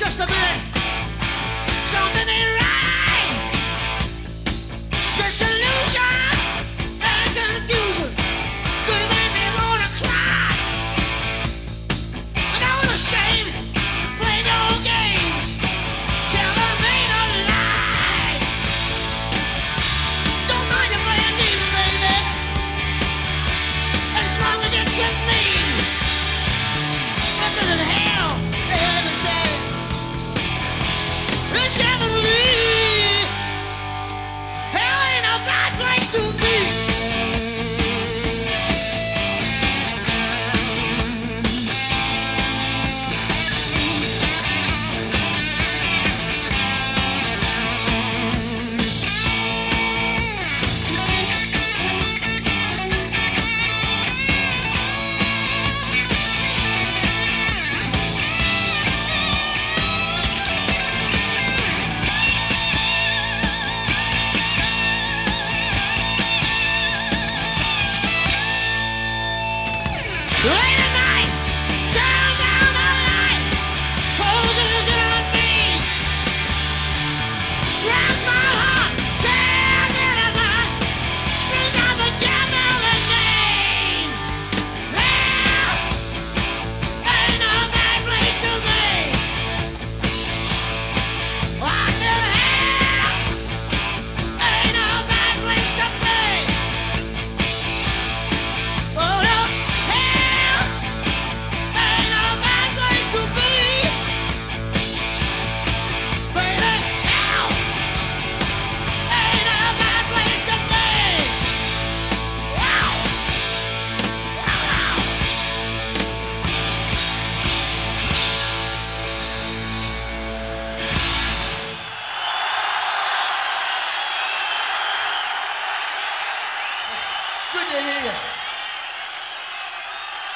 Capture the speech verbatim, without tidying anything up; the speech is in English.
just a minute. Something ain't right. Disillusion and confusion could make me wanna cry. I know it's a shame playing your games. Tell them ain't a lie. Don't mind if I am evil, baby. As long as you tip me. Nothing in hell, they ever say. It's heavenly. Hell ain't a bad place to be. Late at night, turn down the light, poses it on me. Grabs my heart, tears it apart, brings out the devil in me. Hell ain't no bad place to be. I said hell ain't no bad place to be. Oh no. Good to hear you.